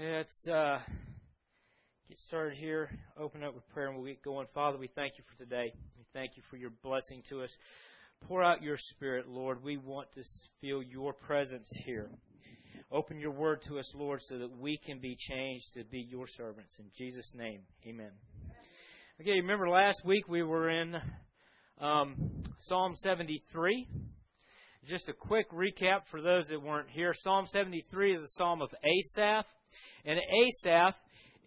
Let's get started here. Open up with prayer and we'll get going. Father, we thank you for today. We thank you for your blessing to us. Pour out your Spirit, Lord. We want to feel your presence here. Open your word to us, Lord, so that we can be changed to be your servants. In Jesus' name, amen. Okay, remember last week we were in Psalm 73. Just a quick recap for those that weren't here. Psalm 73 is a psalm of Asaph. And Asaph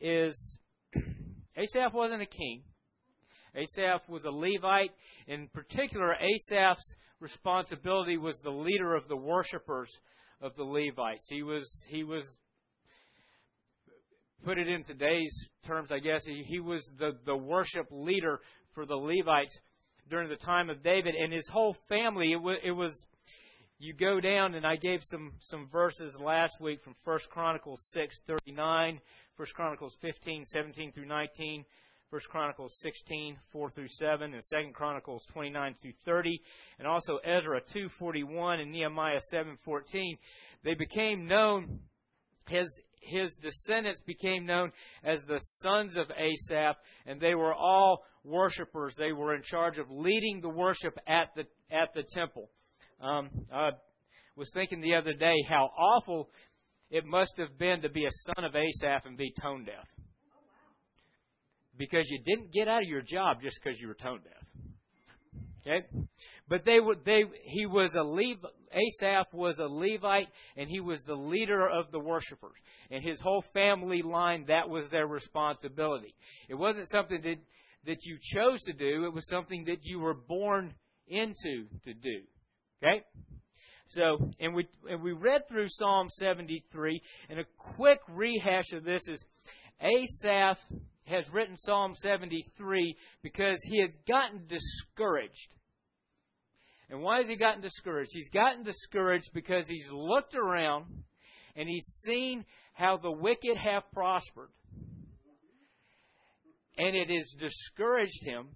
wasn't a king. Asaph was a Levite. In particular, Asaph's responsibility was the leader of the worshipers of the Levites. He was put it in today's terms, I guess, he was the worship leader for the Levites during the time of David. And his whole family, it was you go down, and I gave some verses last week from 1 Chronicles 6:39, 1 Chronicles 15:17 through 19, 1 Chronicles 16:4 through 7, and 2 Chronicles 29 through 30, and also Ezra 2:41 and Nehemiah 7:14. They became known, his descendants became known as the sons of Asaph, and they were all worshipers. They were in charge of leading the worship at the temple. I was thinking the other day how awful it must have been to be a son of Asaph and be tone deaf. Because you didn't get out of your job just because you were tone deaf. Okay? But Asaph was a Levite, and he was the leader of the worshipers. And his whole family line, that was their responsibility. It wasn't something that you chose to do. It was something that you were born into to do. Okay? So, and we read through Psalm 73, and a quick rehash of this is Asaph has written Psalm 73 because he has gotten discouraged. And why has he gotten discouraged? He's gotten discouraged because he's looked around and he's seen how the wicked have prospered. And it has discouraged him.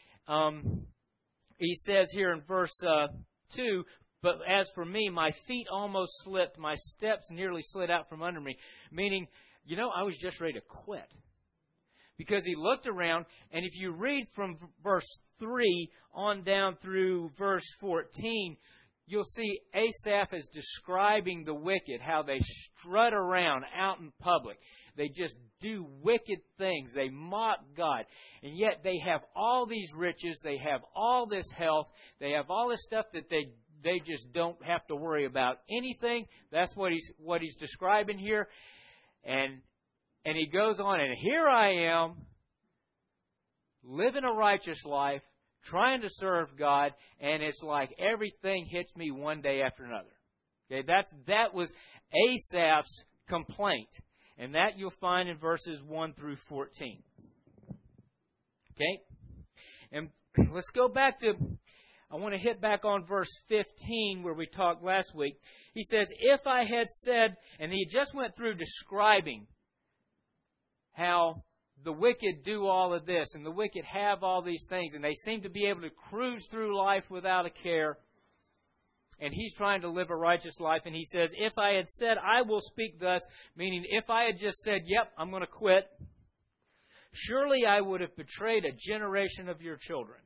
He says here in verse 2, "But as for me, my feet almost slipped, my steps nearly slid out from under me." Meaning, I was just ready to quit. Because he looked around, and if you read from verse 3 on down through verse 14, you'll see Asaph is describing the wicked, how they strut around out in public. They just do wicked things. They mock God. And yet they have all these riches. They have all this health. They have all this stuff that they just don't have to worry about anything. That's what he's describing here. And he goes on, and here I am, living a righteous life, trying to serve God, and it's like everything hits me one day after another. Okay, that was Asaph's complaint. And that you'll find in verses 1 through 14. Okay? And let's go back to, I want to hit back on verse 15 where we talked last week. He says, "If I had said," and he just went through describing how the wicked do all of this, and the wicked have all these things, and they seem to be able to cruise through life without a care. And he's trying to live a righteous life, and he says, "If I had said, I will speak thus," meaning if I had just said, "Yep, I'm going to quit," surely I would have betrayed a generation of your children.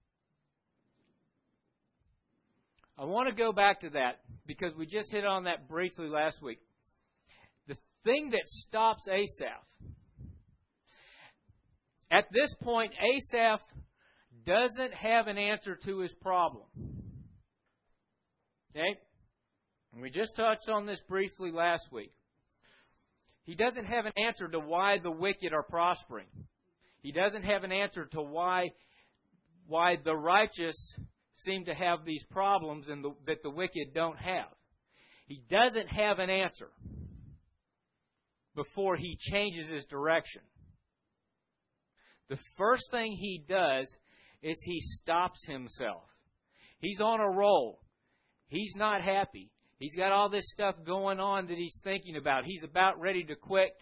I want to go back to that because we just hit on that briefly last week. The thing that stops Asaph, at this point, Asaph doesn't have an answer to his problem. Okay? And we just touched on this briefly last week. He doesn't have an answer to why the wicked are prospering. He doesn't have an answer to why the righteous seem to have these problems and that the wicked don't have. He doesn't have an answer before he changes his direction. The first thing he does is he stops himself. He's on a roll. He's not happy. He's got all this stuff going on that he's thinking about. He's about ready to quit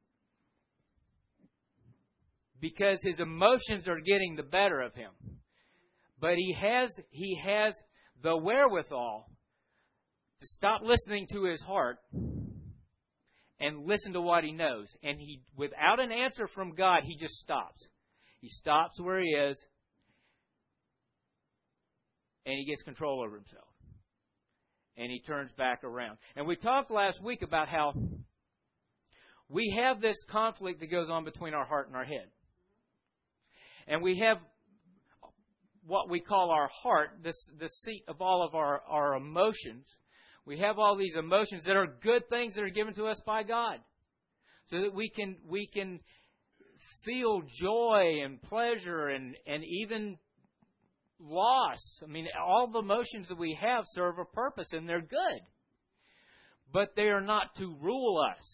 because his emotions are getting the better of him. But he has the wherewithal to stop listening to his heart and listen to what he knows. And he, without an answer from God, he just stops. He stops where he is, and he gets control over himself. And he turns back around. And we talked last week about how we have this conflict that goes on between our heart and our head. And we have what we call our heart, the seat of all of our emotions. We have all these emotions that are good things that are given to us by God, so that we can feel joy and pleasure and even loss. I mean, all the emotions that we have serve a purpose, and they're good. But they are not to rule us.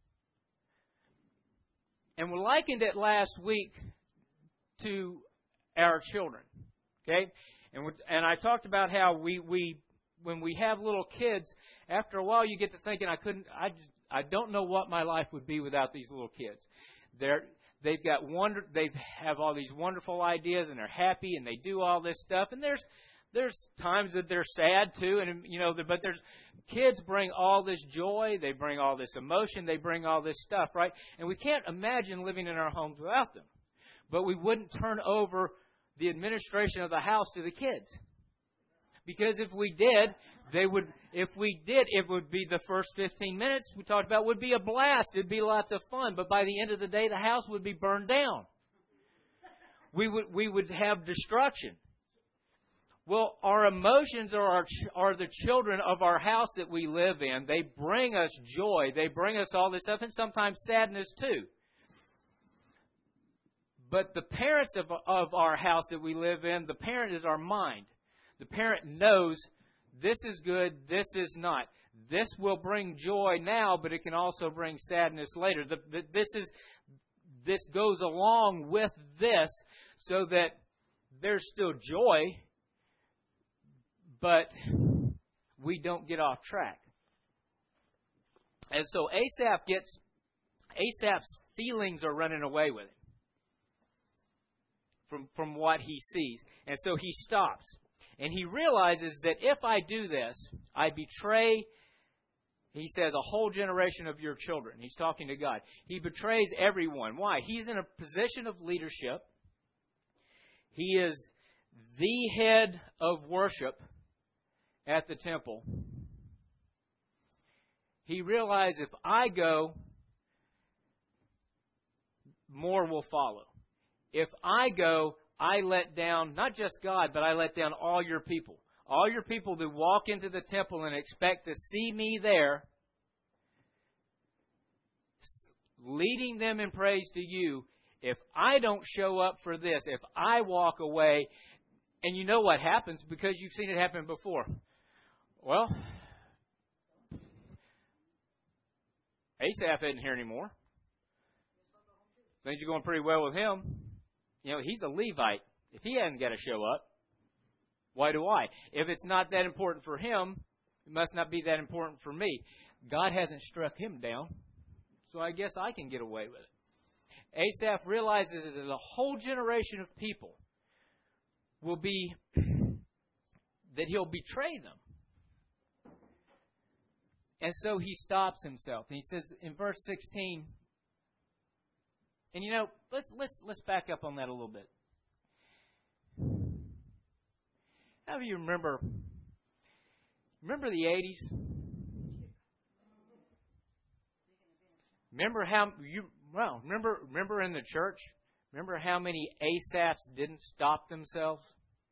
And we likened it last week to our children. Okay? And I talked about how we when we have little kids, after a while you get to thinking, I don't know what my life would be without these little kids. They have all these wonderful ideas, and they're happy, and they do all this stuff. And there's times that they're sad too, and but there's kids bring all this joy, they bring all this emotion, they bring all this stuff, right? And we can't imagine living in our homes without them. But we wouldn't turn over the administration of the house to the kids. Because if we did, it would be the first 15 minutes we talked about would be a blast. It'd be lots of fun. But by the end of the day, the house would be burned down. We would have destruction. Well, our emotions are the children of our house that we live in. They bring us joy. They bring us all this stuff, and sometimes sadness too. But the parents of our house that we live in, the parent is our mind. The parent knows this is good, this is not. This will bring joy now, but it can also bring sadness later. This goes along with this so that there's still joy, but we don't get off track. And so Asaph's feelings are running away with him from what he sees. And so he stops. And he realizes that if I do this, I betray, he says, a whole generation of your children. He's talking to God. He betrays everyone. Why? He's in a position of leadership. He is the head of worship at the temple. He realized if I go, more will follow. If I go, I let down not just God, but I let down all your people. All your people that walk into the temple and expect to see me there, leading them in praise to you. If I don't show up for this, if I walk away, and you know what happens because you've seen it happen before. Well, Asaph isn't here anymore. Things are going pretty well with him. He's a Levite. If he hasn't got to show up, why do I? If it's not that important for him, it must not be that important for me. God hasn't struck him down, so I guess I can get away with it. Asaph realizes that a whole generation of people will be, that he'll betray them. And so he stops himself. And he says in verse 16, and let's back up on that a little bit. How do you remember the 80s? Remember in the church? Remember how many Asaphs didn't stop themselves?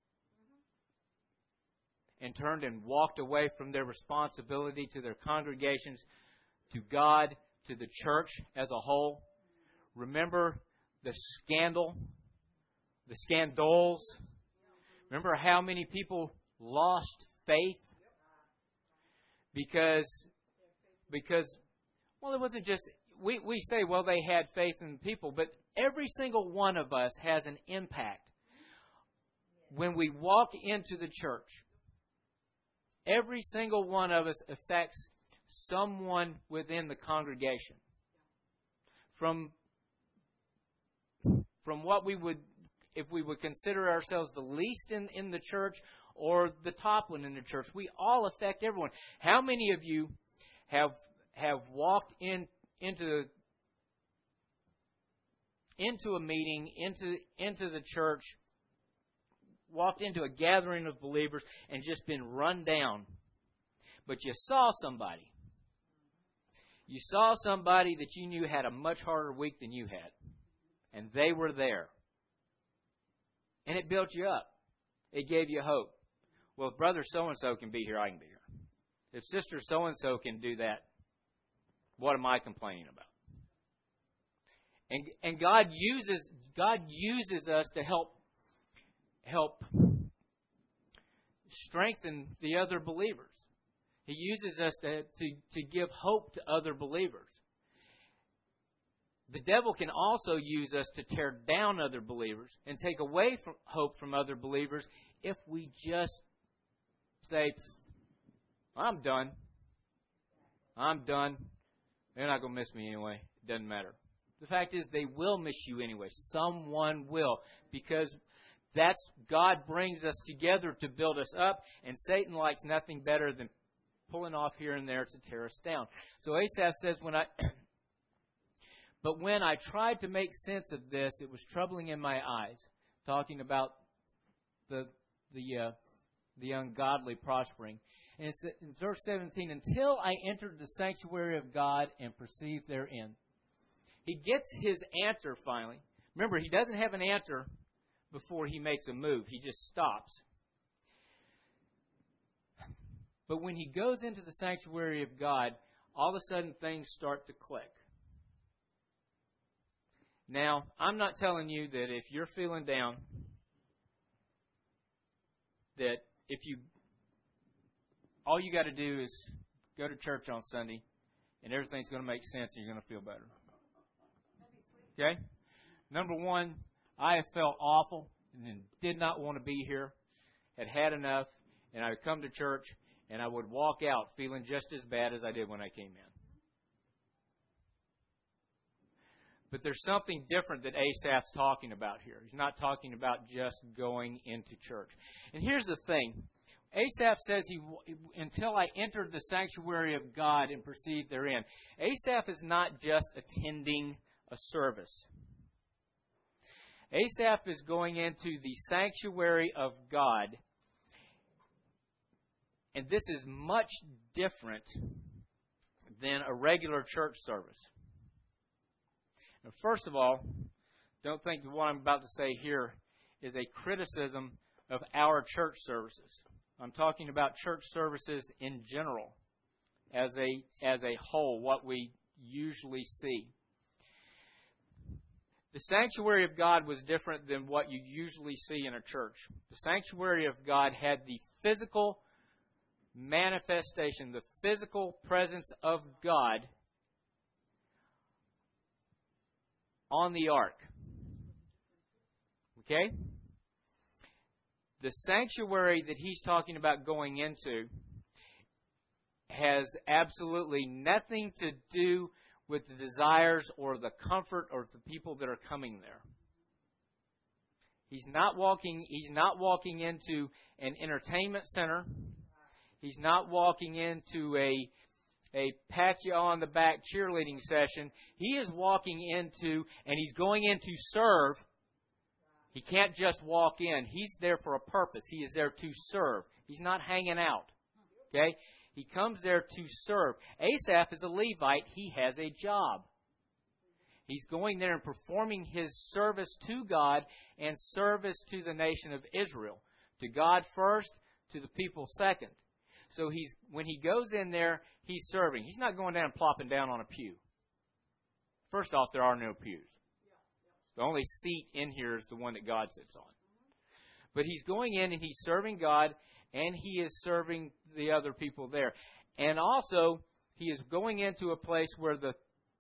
And turned and walked away from their responsibility to their congregations, to God, to the church as a whole? Remember the scandal, the scandals? Remember how many people lost faith? Because well, it wasn't just, we say, well, they had faith in people, but every single one of us has an impact when we walk into the church. Every single one of us affects someone within the congregation. From what we would, if we would consider ourselves the least in the church or the top one in the church, we all affect everyone. How many of you have walked into a meeting, into the church, walked into a gathering of believers and just been run down. But you saw somebody. You saw somebody that you knew had a much harder week than you had. And they were there. And it built you up. It gave you hope. Well, if brother so-and-so can be here, I can be here. If sister so-and-so can do that, what am I complaining about? And God uses us to help strengthen the other believers. He uses us to give hope to other believers. The devil can also use us to tear down other believers and take away from hope from other believers if we just say, I'm done. I'm done. They're not going to miss me anyway. It doesn't matter. The fact is, they will miss you anyway. Someone will. Because that's God brings us together to build us up, and Satan likes nothing better than pulling off here and there to tear us down. So Asaph says, but when I tried to make sense of this, it was troubling in my eyes. Talking about the ungodly prospering. And it's in verse 17, until I entered the sanctuary of God and perceived their end. He gets his answer finally. Remember, he doesn't have an answer before he makes a move. He just stops. But when he goes into the sanctuary of God, all of a sudden things start to click. Now, I'm not telling you that if you're feeling down, that all you got to do is go to church on Sunday and everything's going to make sense and you're going to feel better. Okay? Number one, I have felt awful and did not want to be here, had enough, and I would come to church and I would walk out feeling just as bad as I did when I came in. But there's something different that Asaph's talking about here. He's not talking about just going into church. And here's the thing. Asaph says, until I entered the sanctuary of God and perceived therein. Asaph is not just attending a service. Asaph is going into the sanctuary of God. And this is much different than a regular church service. Now, first of all, don't think what I'm about to say here is a criticism of our church services. I'm talking about church services in general, as a whole, what we usually see. The sanctuary of God was different than what you usually see in a church. The sanctuary of God had the physical manifestation, the physical presence of God on the ark. Okay? The sanctuary that he's talking about going into has absolutely nothing to do with the desires or the comfort of the people that are coming there. He's not walking into an entertainment center. He's not walking into a pat you on the back cheerleading session. He is walking into, and he's going in to serve. He can't just walk in. He's there for a purpose. He is there to serve. He's not hanging out. Okay? He comes there to serve. Asaph is a Levite. He has a job. He's going there and performing his service to God and service to the nation of Israel. To God first, to the people second. So when he goes in there, he's serving. He's not going down and plopping down on a pew. First off, there are no pews. The only seat in here is the one that God sits on. But he's going in and he's serving God, and he is serving the other people there. And also, he is going into a place where the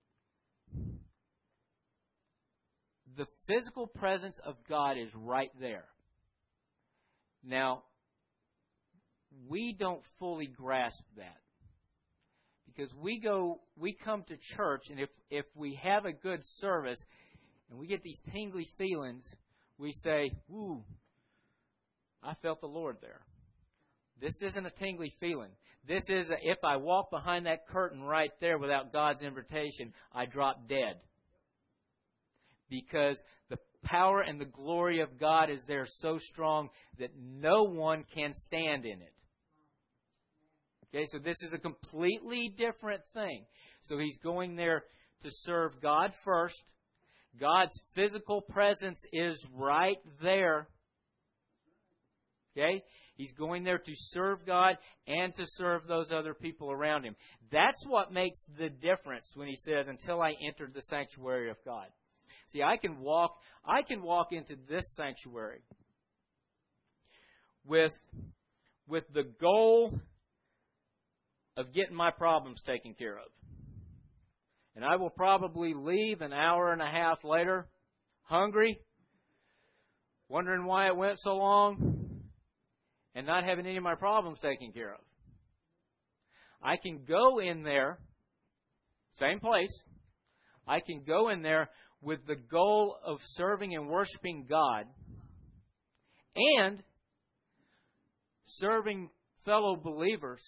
physical presence of God is right there. Now, we don't fully grasp that. Because we come to church, and if we have a good service, and we get these tingly feelings, we say, ooh, I felt the Lord there. This isn't a tingly feeling. This is, if I walk behind that curtain right there without God's invitation, I drop dead. Because the power and the glory of God is there so strong that no one can stand in it. Okay, so this is a completely different thing. So he's going there to serve God first. God's physical presence is right there. Okay? He's going there to serve God and to serve those other people around him. That's what makes the difference when he says, until I entered the sanctuary of God. See, I can walk into this sanctuary with the goal of getting my problems taken care of. And I will probably leave an hour and a half later, hungry, wondering why it went so long, and not having any of my problems taken care of. I can go in there, same place, I can go in there with the goal of serving and worshiping God and serving fellow believers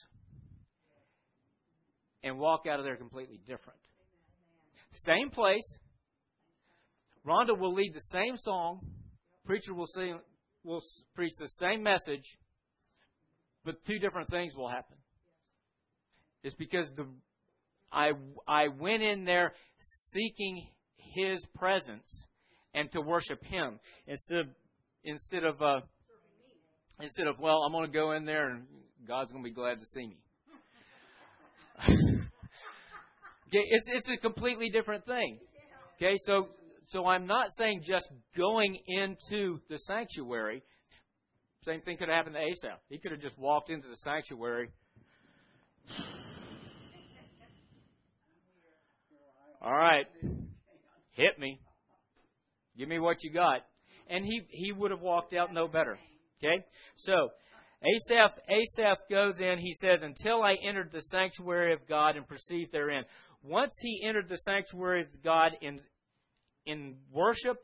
and walk out of there completely different. Same place. Rhonda will lead the same song. Preacher will preach the same message, but two different things will happen. It's because I went in there seeking His presence and to worship Him instead of well, I'm going to go in there and God's going to be glad to see me. Okay, it's a completely different thing. Okay, so I'm not saying just going into the sanctuary. Same thing could have happened to Asaph. He could have just walked into the sanctuary. All right, hit me. Give me what you got. And he would have walked out no better. Okay? So, Asaph goes in, he says, until I entered the sanctuary of God and perceived therein. Once he entered the sanctuary of God in worship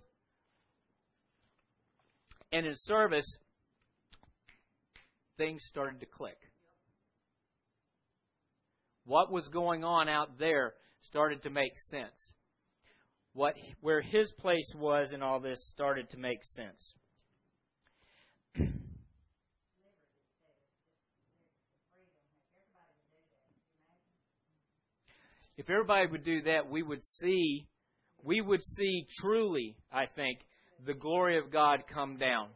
and in service, things started to click. What was going on out there started to make sense. Where his place was in all this started to make sense. If everybody would do that, we would see truly, I think, the glory of God come down.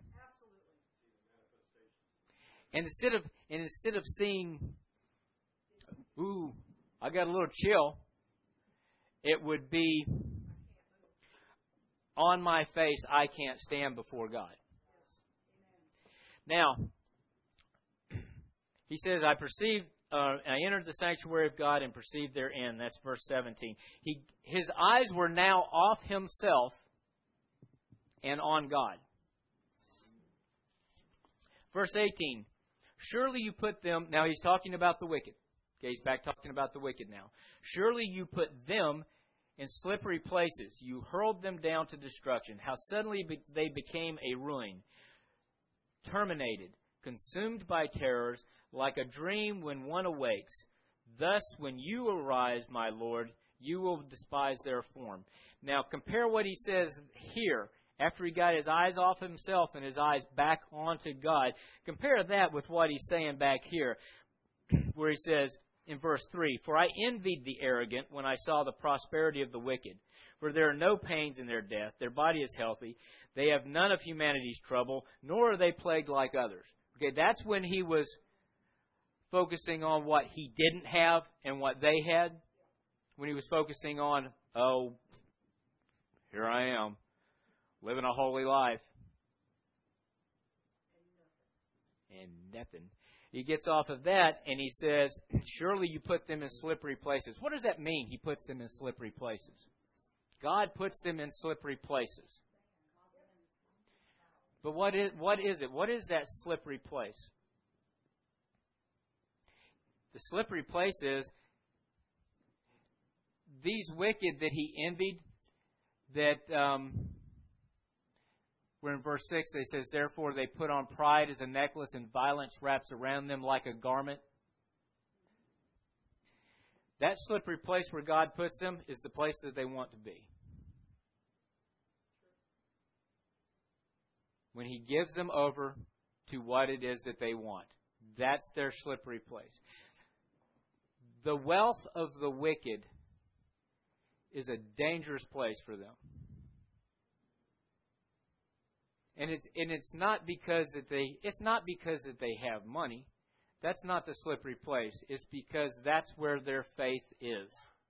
And instead of seeing, ooh, I got a little chill, it would be, on my face, I can't stand before God. Now, he says, I entered the sanctuary of God and perceived therein. That's verse 17. His eyes were now off himself and on God. Verse 18. Surely you put them... Now he's talking about the wicked. Okay, he's back talking about the wicked now. Surely you put them in slippery places. You hurled them down to destruction. How suddenly they became a ruin. Terminated, consumed by terrors, like a dream when one awakes. Thus, when you arise, my Lord, you will despise their form. Now, compare what he says here, after he got his eyes off himself and his eyes back onto God. Compare that with what he's saying back here, where he says in verse 3, For I envied the arrogant when I saw the prosperity of the wicked. For there are no pains in their death. Their body is healthy. They have none of humanity's trouble, nor are they plagued like others. Okay, that's when he was focusing on what he didn't have and what they had. When he was focusing on, oh, here I am, living a holy life. And nothing. He gets off of that and he says, surely you put them in slippery places. What does that mean, he puts them in slippery places? God puts them in slippery places. But what is it? What is that slippery place? The slippery place is these wicked that he envied, that where in verse 6 it says, therefore they put on pride as a necklace and violence wraps around them like a garment. that slippery place where God puts them is the place that they want to be. When He gives them over to what it is that they want, that's their slippery place. The wealth of the wicked is a dangerous place for them. And it's not because that they have money. That's not the slippery place. It's because that's where their faith is.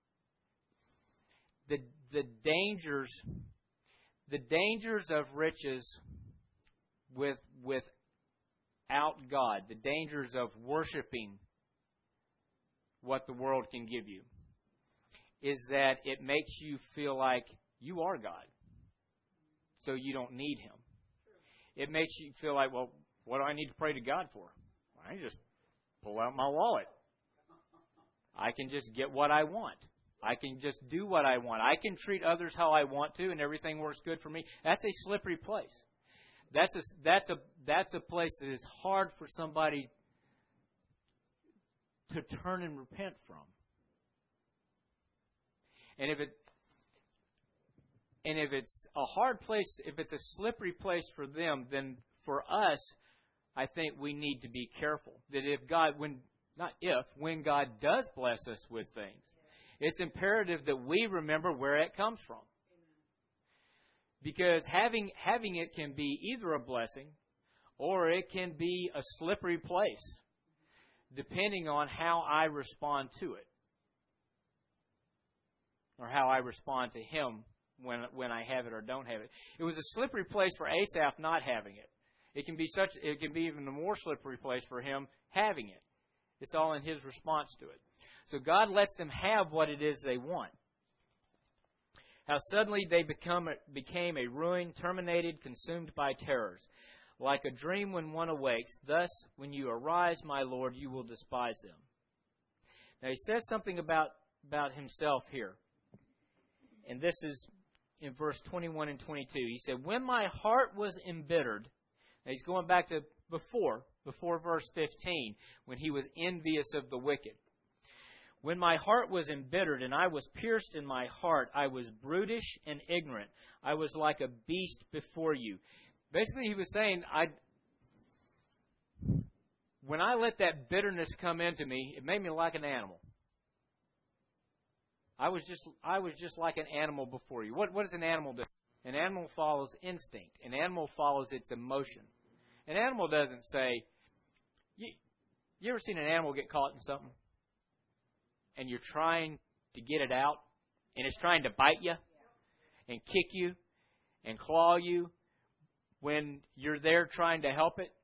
The dangers of riches without God, the dangers of worshiping what the world can give you, is that it makes you feel like you are God, so you don't need Him. It makes you feel like, well, what do I need to pray to God for? I just pull out my wallet. I can just get what I want. I can just do what I want. I can treat others how I want to, and everything works good for me. That's a slippery place. That's a place that is hard for somebody to turn and repent from. And if it's a hard place, if it's a slippery place for them, then for us, I think we need to be careful that when God does bless us with things, it's imperative that we remember where it comes from. Because having it can be either a blessing or it can be a slippery place, depending on how I respond to it, or how I respond to Him when I have it or don't have it. It was a slippery place for Asaph not having it. It can be even a more slippery place for him having it. It's all in his response to it. So God lets them have what it is they want. How suddenly they became a ruin, terminated, consumed by terrors. Like a dream when one awakes, thus when you arise, my Lord, you will despise them. Now he says something about himself here. And this is in verse 21 and 22. He said, when my heart was embittered, now he's going back to before verse 15, when he was envious of the wicked. When my heart was embittered and I was pierced in my heart, I was brutish and ignorant. I was like a beast before you. Basically, he was saying, when I let that bitterness come into me, it made me like an animal. I was just like an animal before you. What does an animal do? An animal follows instinct. An animal follows its emotion. An animal doesn't say, you ever seen an animal get caught in something? And you're trying to get it out, and it's trying to bite you, and kick you, and claw you, when you're there trying to help it?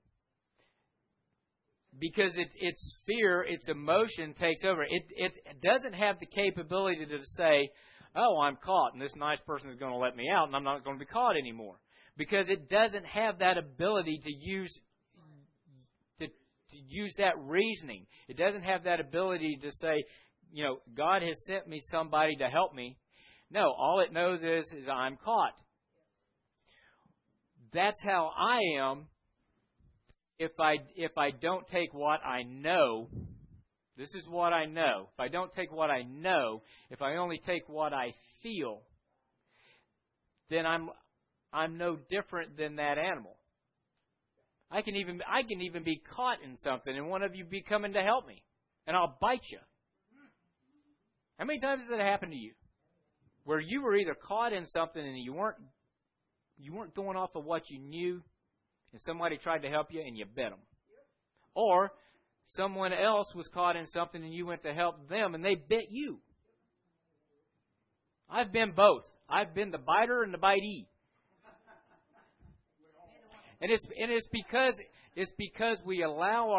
Because its fear, its emotion takes over. It doesn't have the capability to say, oh, I'm caught, and this nice person is going to let me out, and I'm not going to be caught anymore. Because it doesn't have that ability to use that reasoning. It doesn't have that ability to say, God has sent me somebody to help me. No, all it knows is I'm caught. That's how I am. If I don't take what I know, this is what I know. If I don't take what I know, if I only take what I feel, then I'm no different than that animal. I can even be caught in something, and one of you be coming to help me, and I'll bite you. How many times has that happened to you? Where you were either caught in something and you weren't going off of what you knew, and somebody tried to help you and you bit them. Or someone else was caught in something and you went to help them and they bit you. I've been both. I've been the biter and the bitee. And it's because we allow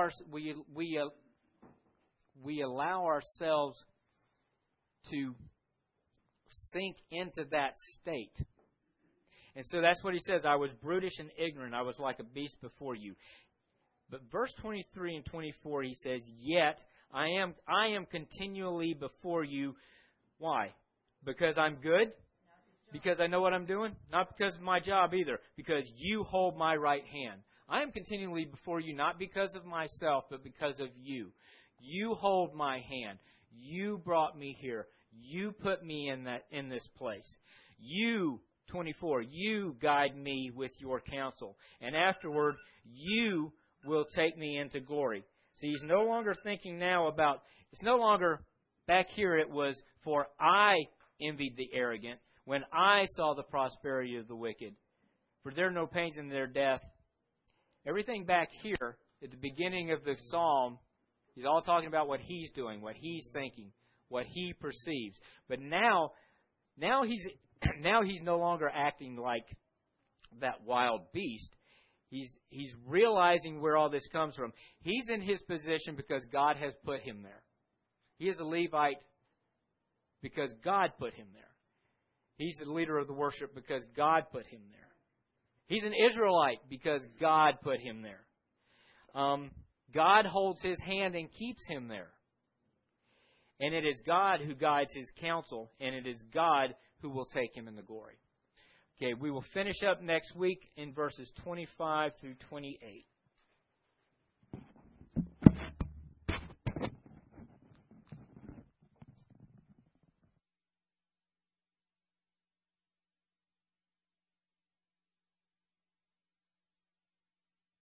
ourselves to sink into that state. And so that's what he says. I was brutish and ignorant. I was like a beast before you. But verse 23 and 24, he says, yet I am continually before you. Why? Because I'm good? Because I know what I'm doing? Not because of my job either. Because you hold my right hand. I am continually before you, not because of myself, but because of you. You hold my hand. You brought me here. You put me in this place. You, 24, you guide me with your counsel. And afterward, you will take me into glory. See, he's no longer thinking now about, it's no longer, back here it was, for I envied the arrogant when I saw the prosperity of the wicked. For there are no pains in their death. Everything back here, at the beginning of the psalm, he's all talking about what he's doing, what he's thinking, what he perceives. But now he's no longer acting like that wild beast. He's realizing where all this comes from. He's in his position because God has put him there. He is a Levite because God put him there. He's the leader of the worship because God put him there. He's an Israelite because God put him there. God holds his hand and keeps him there. And it is God who guides his counsel, and it is God who will take him in the glory. Okay, we will finish up next week in verses 25 through 28.